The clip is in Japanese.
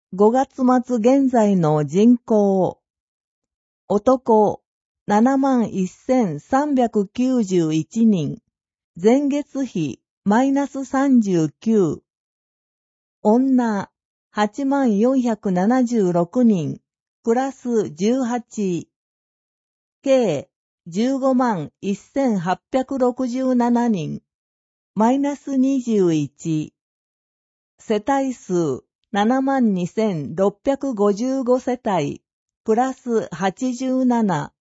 5月末現在の人口。男、71,391人。前月比、マイナス39。女、8476人。プラス18。計、151,867人。マイナス21。世帯数、72,655世帯。プラス87。